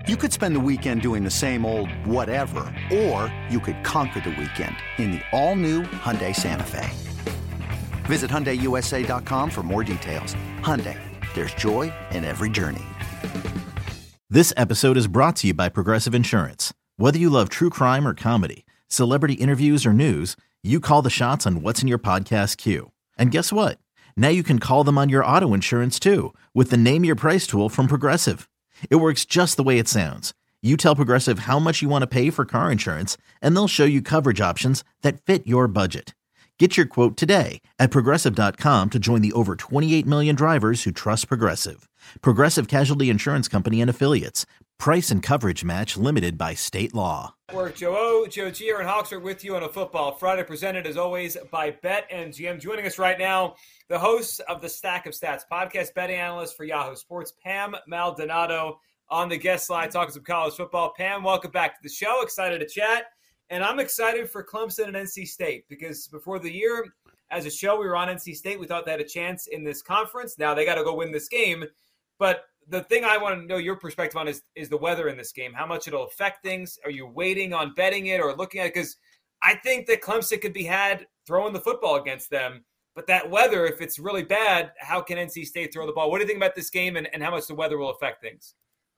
You could spend the weekend doing the same old whatever, or you could conquer the weekend in the all-new Hyundai Santa Fe. Visit HyundaiUSA.com for more details. Hyundai, there's joy in every journey. This episode is brought to you by Progressive Insurance. Whether you love true crime or comedy, celebrity interviews or news, you call the shots on what's in your podcast queue. And guess what? Now you can call them on your auto insurance too with the Name Your Price tool from Progressive. It works just the way it sounds. You tell Progressive how much you want to pay for car insurance, and they'll show you coverage options that fit your budget. Get your quote today at Progressive.com to join the over 28 million drivers who trust Progressive. Progressive Casualty Insurance Company and Affiliates. Price and coverage match limited by state law. We're Joe O, Joe G, and Hawks are with you on a Football Friday, presented as always by BetMGM. Joining us right now, the host of the Stack of Stats podcast, betting analyst for Yahoo Sports, Pam Maldonado, on the guest line talking some college football. Pam, welcome back to the show. Excited to chat. And I'm excited for Clemson and NC State because before the year, as a show, we were on NC State. We thought they had a chance in this conference. Now they got to go win this game. But the thing I want to know your perspective on is the weather in this game, how much it'll affect things. Are you waiting on betting it or looking at it? Because I think that Clemson could be had throwing the football against them. But that weather, if it's really bad, how can NC State throw the ball? What do you think about this game and how much the weather will affect things?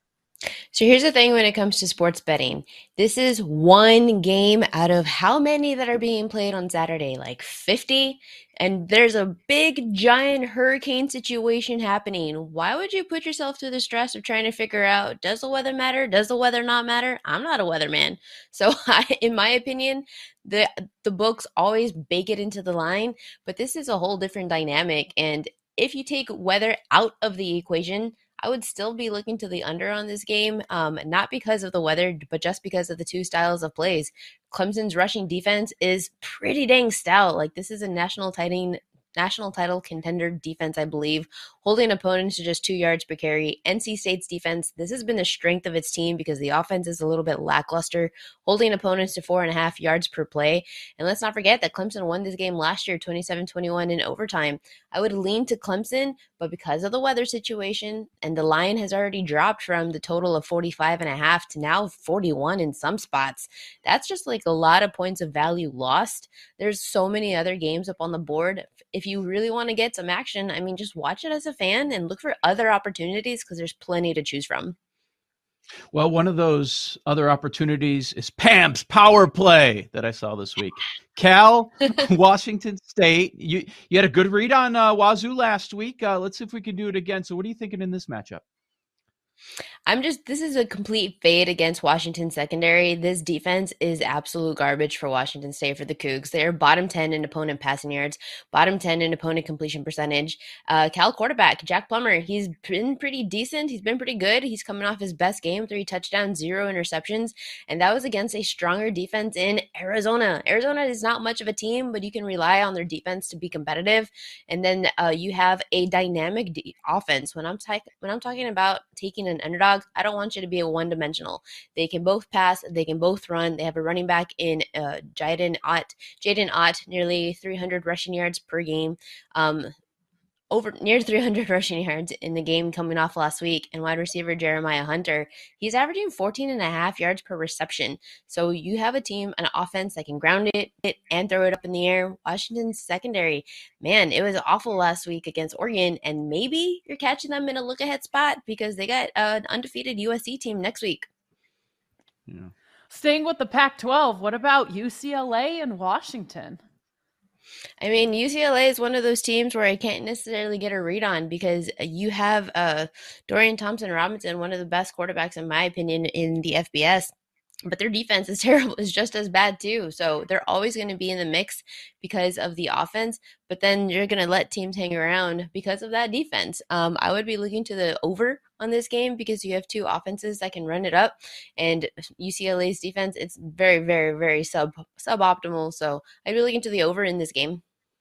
So here's the thing when it comes to sports betting. This is one game out of how many that are being played on Saturday? Like 50? And there's a big, giant hurricane situation happening. Why would you put yourself through the stress of trying to figure out, does the weather matter? Does the weather not matter? I'm not a weatherman. So in my opinion, the books always bake it into the line. But this is a whole different dynamic. And if you take weather out of the equation, I would still be looking to the under on this game, not because of the weather, but just because of the two styles of plays. Clemson's rushing defense is pretty dang stout. Like, this is a national title contender defense, I believe, holding opponents to just 2 yards per carry. NC State's defense, this has been the strength of its team because the offense is a little bit lackluster, holding opponents to 4.5 yards per play. And let's not forget that Clemson won this game last year, 27-21 in overtime. I would lean to Clemson, but because of the weather situation, and the line has already dropped from the total of 45.5 to now 41 in some spots, that's just like a lot of points of value lost. There's so many other games up on the board. If you really want to get some action, I mean, just watch it as a fan and look for other opportunities because there's plenty to choose from. Well, one of those other opportunities is Pam's power play that I saw this week. Cal, Washington State. You had a good read on Wazoo last week. Let's see if we can do it again. So what are you thinking in this matchup? This is a complete fade against Washington secondary. This defense is absolute garbage for Washington State for the Cougs. They're bottom 10 in opponent passing yards, bottom 10 in opponent completion percentage. Cal quarterback, Jack Plummer, he's been pretty decent. He's been pretty good. He's coming off his best game, 3 touchdowns, 0 interceptions. And that was against a stronger defense in Arizona. Arizona is not much of a team, but you can rely on their defense to be competitive. And then you have a dynamic offense. When I'm talking about taking an underdog, I don't want you to be a one-dimensional. They can both pass. They can both run. They have a running back in Jaden Ott, nearly 300 rushing yards per game, over near 300 rushing yards in the game coming off last week. And wide receiver Jeremiah Hunter, he's averaging 14.5 yards per reception. So you have a team, an offense that can ground it and throw it up in the air. Washington's secondary, man, it was awful last week against Oregon. And maybe you're catching them in a look-ahead spot because they got an undefeated USC team next week. Yeah. Staying with the Pac-12, what about UCLA and Washington? I mean, UCLA is one of those teams where I can't necessarily get a read on because you have Dorian Thompson-Robinson, one of the best quarterbacks, in my opinion, in the FBS. But their defense is terrible, is just as bad too. So they're always going to be in the mix because of the offense, but then you're going to let teams hang around because of that defense. I would be looking to the over on this game because you have two offenses that can run it up, and UCLA's defense, it's very, very, very suboptimal. So I'd be looking to the over in this game.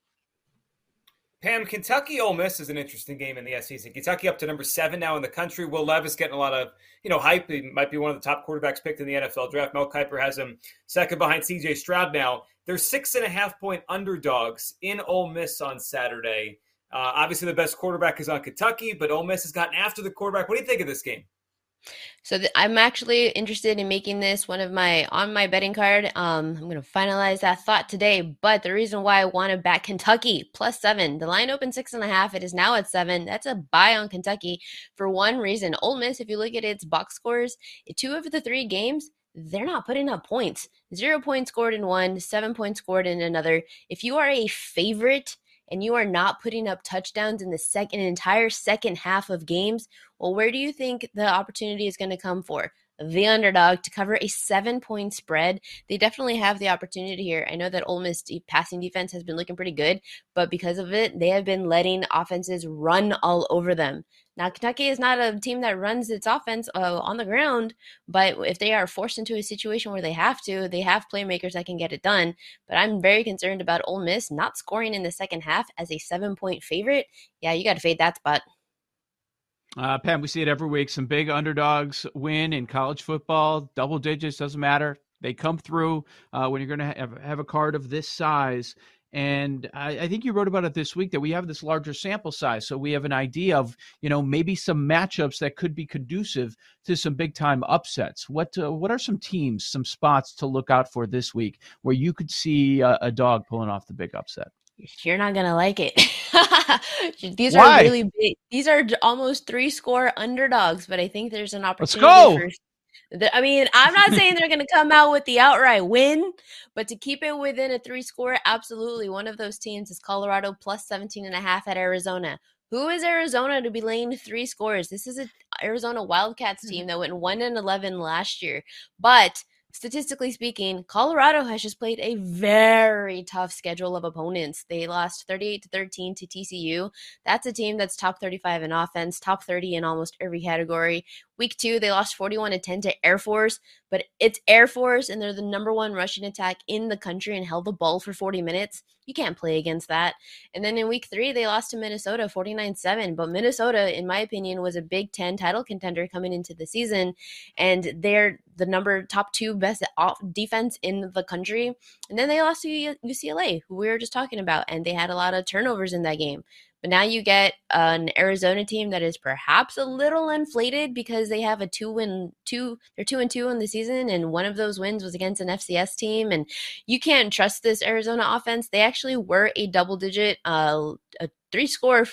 Pam, Kentucky-Ole Miss is an interesting game in the SEC. Kentucky up to number 7 now in the country. Will Levis getting a lot of, hype. He might be one of the top quarterbacks picked in the NFL draft. Mel Kiper has him second behind C.J. Stroud now. They're 6.5-point underdogs in Ole Miss on Saturday. Obviously, the best quarterback is on Kentucky, but Ole Miss has gotten after the quarterback. What do you think of this game? So I'm actually interested in making this one of my on my betting card. I'm going to finalize that thought today. But the reason why I want to back Kentucky +7, the line opened 6.5. It is now at 7. That's a buy on Kentucky for one reason. Ole Miss, if you look at its box scores, 2 of the 3 games, they're not putting up points. 0 points scored in one, 7 points scored in another. If you are a favorite and you are not putting up touchdowns in the entire second half of games, well, where do you think the opportunity is going to come for? The underdog to cover a 7-point spread. They definitely have the opportunity here. I know that Ole Miss passing defense has been looking pretty good, but because of it, they have been letting offenses run all over them. Now, Kentucky is not a team that runs its offense on the ground, but if they are forced into a situation where they have playmakers that can get it done. But I'm very concerned about Ole Miss not scoring in the second half as a 7-point favorite. Yeah, you got to fade that spot. Pam, we see it every week. Some big underdogs win in college football. Double digits, doesn't matter. They come through when you're going to have a card of this size. And I think you wrote about it this week that we have this larger sample size. So we have an idea of, maybe some matchups that could be conducive to some big time upsets. What are some teams, some spots to look out for this week where you could see a dog pulling off the big upset? You're not going to like it. These Why? are really big. These are almost 3-score underdogs, but I think there's an opportunity. Let's go. I'm not saying they're going to come out with the outright win, but to keep it within a 3-score, absolutely. One of those teams is Colorado +17.5 at Arizona. Who is Arizona to be laying 3 scores? This is an Arizona Wildcats team that went 1-11 last year, but statistically speaking, Colorado has just played a very tough schedule of opponents. They lost 38-13 to TCU. That's a team that's top 35 in offense, top 30 in almost every category. Week 2, they lost 41-10 to Air Force, but it's Air Force, and they're the number 1 rushing attack in the country and held the ball for 40 minutes. You can't play against that. And then in Week 3, they lost to Minnesota 49-7, but Minnesota, in my opinion, was a Big Ten title contender coming into the season, and they're the top 2 best defense in the country. And then they lost to UCLA, who we were just talking about, and they had a lot of turnovers in that game. But now you get an Arizona team that is perhaps a little inflated because they have they're 2-2 in the season, and one of those wins was against an FCS team, and you can't trust this Arizona offense. They actually were a double-digit, a 3-score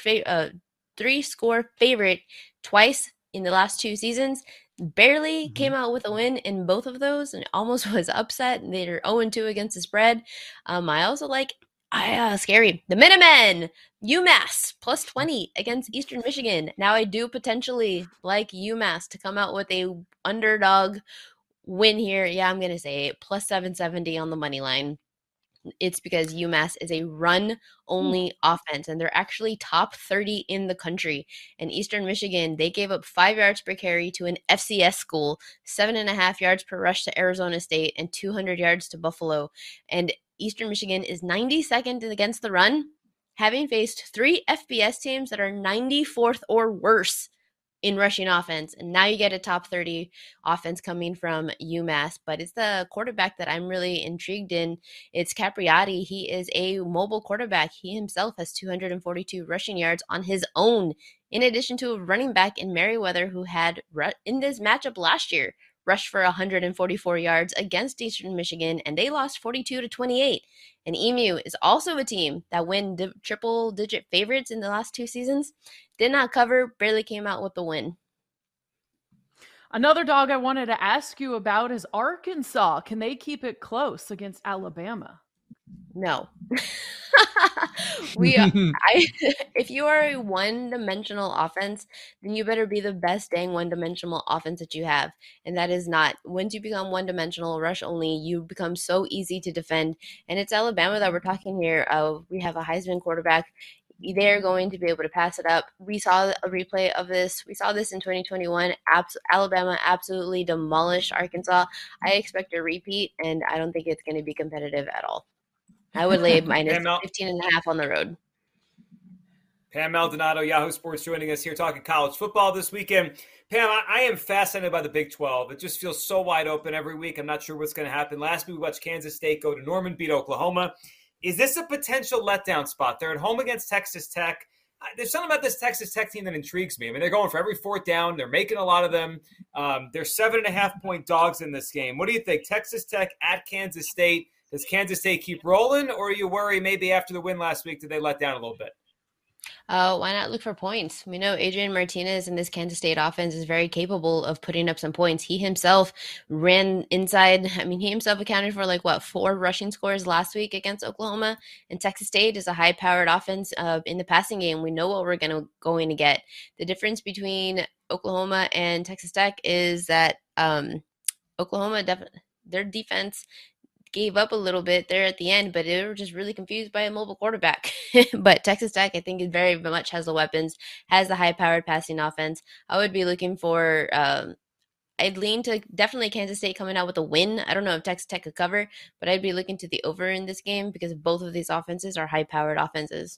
favorite twice in the last 2 seasons. Barely came out with a win in both of those, and almost was upset. They're 0-2 against the spread. I also like scary. The Minutemen, UMass +20 against Eastern Michigan. Now I do potentially like UMass to come out with a underdog win here. Yeah, I'm going to say +770 on the money line. It's because UMass is a run-only offense, and they're actually top 30 in the country. And Eastern Michigan, they gave up 5 yards per carry to an FCS school, 7.5 yards per rush to Arizona State, and 200 yards to Buffalo. And Eastern Michigan is 92nd against the run, having faced 3 FBS teams that are 94th or worse in rushing offense. And now you get a top 30 offense coming from UMass, but it's the quarterback that I'm really intrigued in. It's Capriati. He is a mobile quarterback. He himself has 242 rushing yards on his own, in addition to a running back in Merriweather who had, in this matchup last year, rushed for 144 yards against Eastern Michigan, and they lost 42-28. And EMU is also a team that win triple-digit favorites in the last 2 seasons. Did not cover, barely came out with the win. Another dog I wanted to ask you about is Arkansas. Can they keep it close against Alabama? No. If you are a one-dimensional offense, then you better be the best dang one-dimensional offense that you have. And that is not. Once you become one-dimensional, rush only, you become so easy to defend. And it's Alabama that we're talking here. We have a Heisman quarterback. They're going to be able to pass it up. We saw a replay of this. We saw this in 2021. Alabama absolutely demolished Arkansas. I expect a repeat, and I don't think it's going to be competitive at all. I would lay minus 15.5 on the road. Pam Maldonado, Yahoo Sports, joining us here talking college football this weekend. Pam, I am fascinated by the Big 12. It just feels so wide open every week. I'm not sure what's going to happen. Last week we watched Kansas State go to Norman, beat Oklahoma. Is this a potential letdown spot? They're at home against Texas Tech. there's something about this Texas Tech team that intrigues me. I mean, they're going for every fourth down. They're making a lot of them. They're 7.5-point dogs in this game. What do you think? Texas Tech at Kansas State. Does Kansas State keep rolling, or are you worried maybe after the win last week, did they let down a little bit? Why not look for points? We know Adrian Martinez in this Kansas State offense is very capable of putting up some points. He himself ran inside. I mean, he himself accounted for 4 rushing scores last week against Oklahoma. And Texas State is a high-powered offense in the passing game. We know what we're going to get. The difference between Oklahoma and Texas Tech is that Oklahoma, their defense gave up a little bit there at the end, but they were just really confused by a mobile quarterback. But Texas Tech, I think, very much has the weapons, has the high-powered passing offense. I would be looking for I'd lean to definitely Kansas State coming out with a win. I don't know if Texas Tech could cover, but I'd be looking to the over in this game because both of these offenses are high-powered offenses.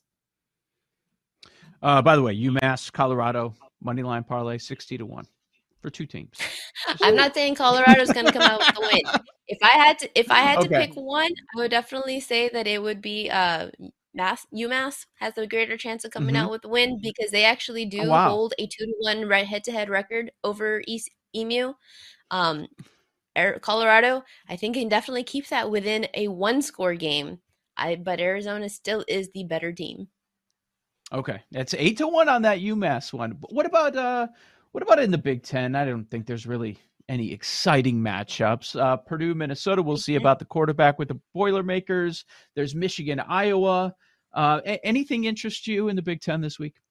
By the way, UMass, Colorado, money line parlay, 60-1 for 2 teams. I'm not saying Colorado's going to come out with the win. If I had to pick one, I would definitely say that it would be UMass has a greater chance of coming out with the win because they actually do hold a 2-1 head-to-head record over EMU. Colorado, I think, can definitely keep that within a 1-score game. But Arizona still is the better team. Okay, that's 8-1 on that UMass one. But what about in the Big Ten? I don't think there's really any exciting matchups. Purdue, Minnesota, we'll see about the quarterback with the Boilermakers. There's Michigan, Iowa. Anything interest you in the Big Ten this week?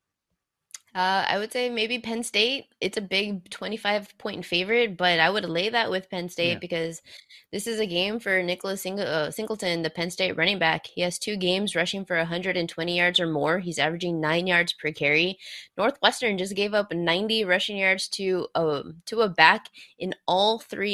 I would say maybe Penn State. It's a big 25-point favorite, but I would lay that with Penn State because this is a game for Nicholas Singleton, the Penn State running back. He has 2 games rushing for 120 yards or more. He's averaging 9 yards per carry. Northwestern just gave up 90 rushing yards to a back in all 3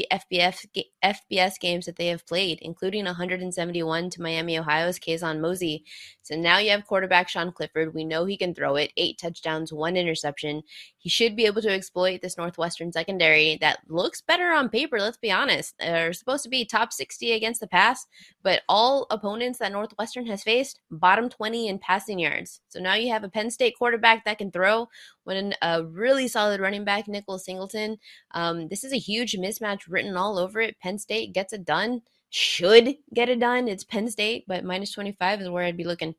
FBS games that they have played, including 171 to Miami, Ohio's Kayzon Mosey. So now you have quarterback Sean Clifford. We know he can throw it. 8 touchdowns, 1 interception. He should be able to exploit this Northwestern secondary that looks better on paper, let's be honest. They're supposed to be top 60 against the pass, but all opponents that Northwestern has faced, bottom 20 in passing yards. So now you have a Penn State quarterback that can throw when a really solid running back, Nicholas Singleton. This is a huge mismatch written all over it. Penn State gets it done. Should get it done. It's Penn State, but minus 25 is where I'd be looking.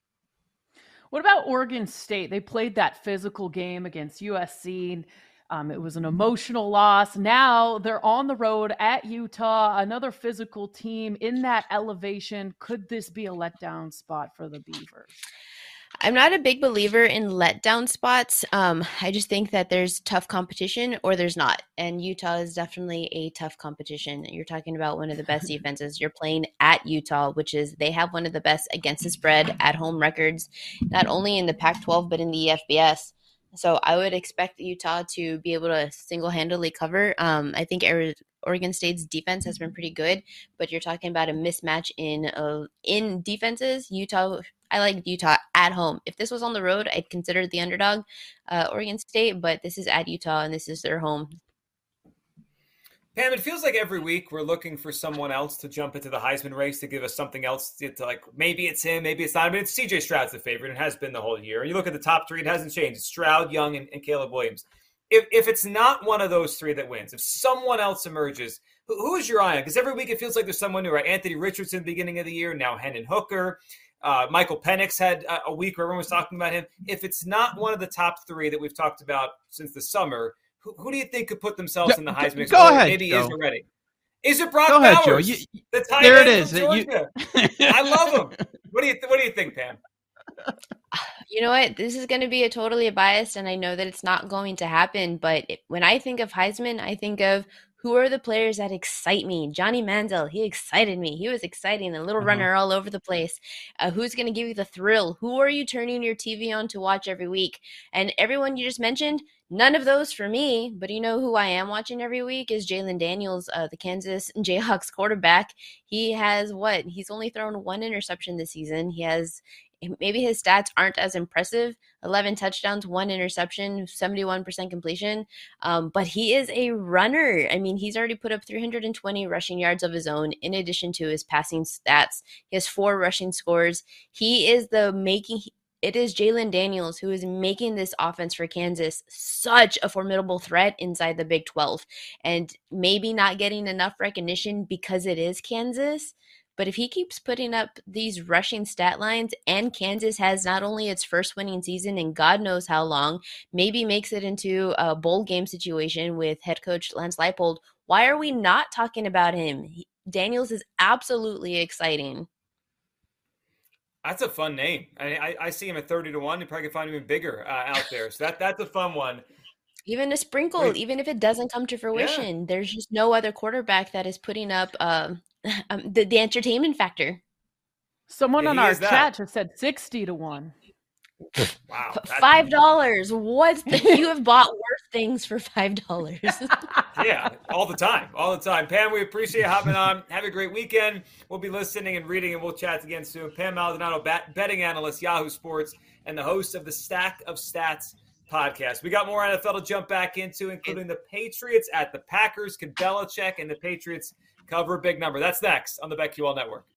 What about Oregon State? They played that physical game against USC. It was an emotional loss. Now they're on the road at Utah, another physical team in that elevation. Could this be a letdown spot for the Beavers? I'm not a big believer in letdown spots. I just think that there's tough competition or there's not. And Utah is definitely a tough competition. You're talking about one of the best defenses. You're playing at Utah, which is they have one of the best against the spread at home records, not only in the Pac-12, but in the FBS. So I would expect Utah to be able to single-handedly cover. I think Oregon State's defense has been pretty good, but you're talking about a mismatch in defenses. I like Utah at home. If this was on the road, I'd consider the underdog, Oregon State, but this is at Utah and this is their home. Pam, it feels like every week we're looking for someone else to jump into the Heisman race to give us something else to like, maybe it's him, maybe it's not. I mean, it's CJ Stroud's the favorite and has been the whole year. And you look at the top 3, it hasn't changed. It's Stroud, Young, and Caleb Williams. If it's not one of those 3 that wins, if someone else emerges, who is your eye on? Because every week it feels like there's someone new, right? Anthony Richardson, beginning of the year, now Hendon Hooker. Michael Penix had a week where everyone was talking about him. If it's not one of the top 3 that we've talked about since the summer, who do you think could put themselves in the Heisman? Go ahead, maybe Joe. is already. Is it Brock Go Bowers? ahead, Joe. The tight there it end is. from Georgia. I love him. What do you think, Pam? You know what? This is going to be totally biased, and I know that it's not going to happen. But when I think of Heisman, I think of who are the players that excite me. Johnny Manziel, he excited me. He was exciting, a little runner all over the place. Who's going to give you the thrill? Who are you turning your TV on to watch every week? And everyone you just mentioned, none of those for me. But you know who I am watching every week is Jalen Daniels, the Kansas Jayhawks quarterback. He has He's only thrown 1 interception this season. Maybe his stats aren't as impressive, 11 touchdowns, 1 interception, 71% completion, but he is a runner. I mean, he's already put up 320 rushing yards of his own in addition to his passing stats. He has 4 rushing scores. He is it is Jalen Daniels who is making this offense for Kansas such a formidable threat inside the Big 12, and maybe not getting enough recognition because it is Kansas. But if he keeps putting up these rushing stat lines, and Kansas has not only its first winning season in God knows how long, maybe makes it into a bowl game situation with head coach Lance Leipold, why are we not talking about him? Daniels is absolutely exciting. That's a fun name. I see him at 30-1. You probably could find him even bigger out there. So that's a fun one. Even a sprinkle, even if it doesn't come to fruition, there's just no other quarterback that is putting up the entertainment factor. Someone on our chat just said 60-1. Wow. $5. You have bought worse things for $5. Yeah, all the time. Pam, we appreciate you hopping on. Have a great weekend. We'll be listening and reading, and we'll chat again soon. Pam Maldonado, betting analyst, Yahoo Sports, and the host of the Stack of Stats podcast. We got more NFL to jump back into, including the Patriots at the Packers. Can Belichick and the Patriots cover a big number? That's next on the BetQL Network.